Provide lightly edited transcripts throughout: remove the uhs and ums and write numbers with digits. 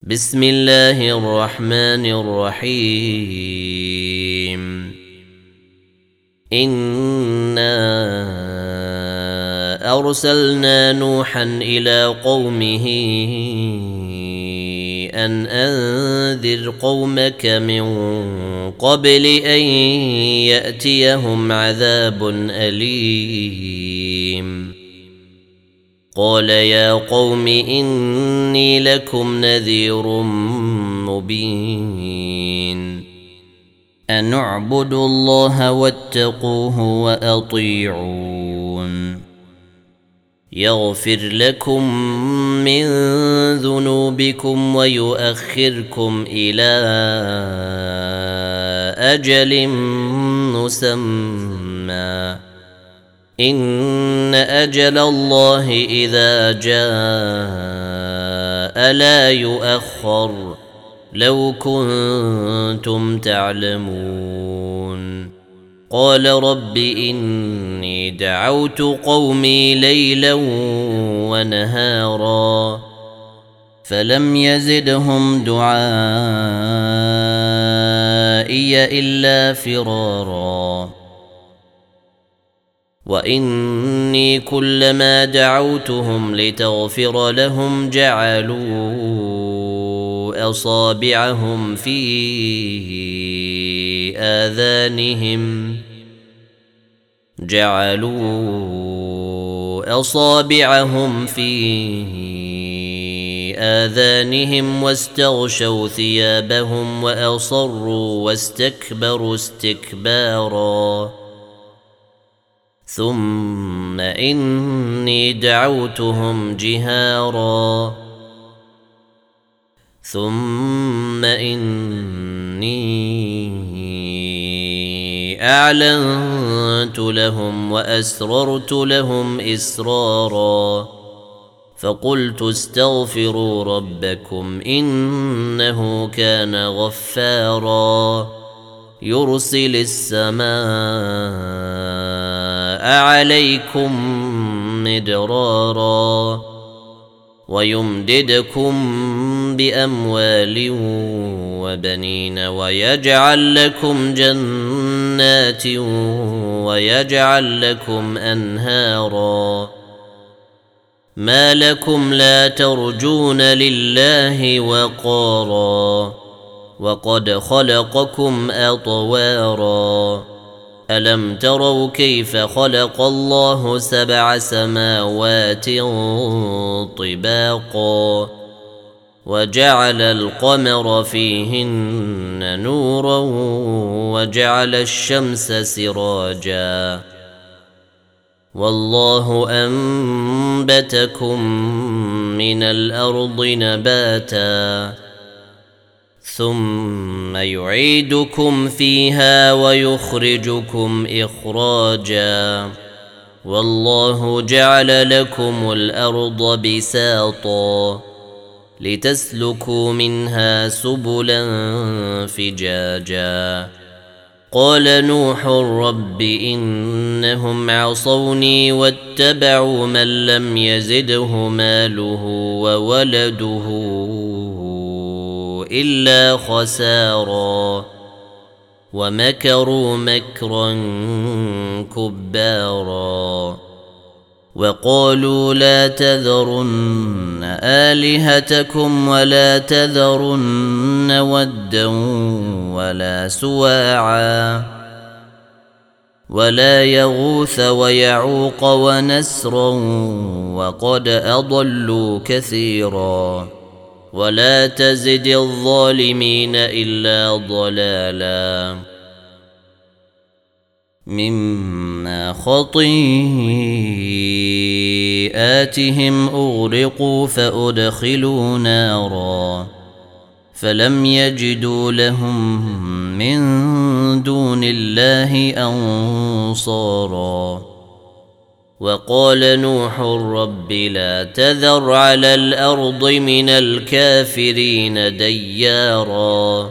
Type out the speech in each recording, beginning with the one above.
بسم الله الرحمن الرحيم. إنا أرسلنا نوحا إلى قومه أن أنذر قومك من قبل أن يأتيهم عذاب أليم. قال يا قوم إني لكم نذير مبين أن اعبدوا الله واتقوه وأطيعون يغفر لكم من ذنوبكم ويؤخركم إلى أجل مسمى إن أجل الله إذا جاء لا يؤخر لو كنتم تعلمون. قال رب إني دعوت قومي ليلا ونهارا فلم يزدهم دعائي إلا فرارا وإني كلما دعوتهم لتغفر لهم جعلوا أصابعهم في آذانهم واستغشوا ثيابهم وأصروا واستكبروا استكبارا ثم إني دعوتهم جهارا ثم إني أعلنت لهم وأسررت لهم إسرارا فقلت استغفروا ربكم إنه كان غفارا يرسل السماء عليكم مدرارا ويمددكم بأموال وبنين ويجعل لكم جنات ويجعل لكم أنهارا ما لكم لا ترجون لله وقارا وقد خلقكم أطوارا ألم تروا كيف خلق الله 7 سماوات طباقا وجعل القمر فيهن نورا وجعل الشمس سراجا والله أنبتكم من الأرض نباتا ثم يعيدكم فيها ويخرجكم إخراجا والله جعل لكم الأرض بساطا لتسلكوا منها سبلا فجاجا قال نوح رب إنهم عصوني واتبعوا من لم يزده ماله وولده إلا خسارا ومكروا مكرا كبارا وقالوا لا تذرن آلهتكم ولا تذرن ودا ولا سواعا ولا يغوث ويعوق ونسرا وقد أضلوا كثيرا ولا تزد الظالمين إلا ضلالا مما خطيئاتهم أغرقوا فأدخلوا نارا فلم يجدوا لهم من دون الله أنصارا وقال نوح رب لا تذر على الأرض من الكافرين ديارا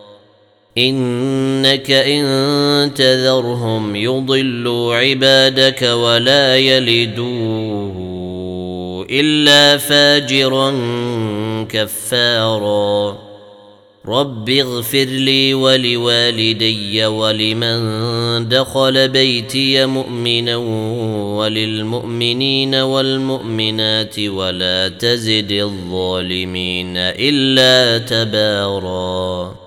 إنك إن تذرهم يضلوا عبادك ولا يلدوا إلا فاجرا كفارا رب اغفر لي ولوالدي ولمن دخل بيتي مؤمنا وللمؤمنين والمؤمنات ولا تزد الظالمين إلا تبارا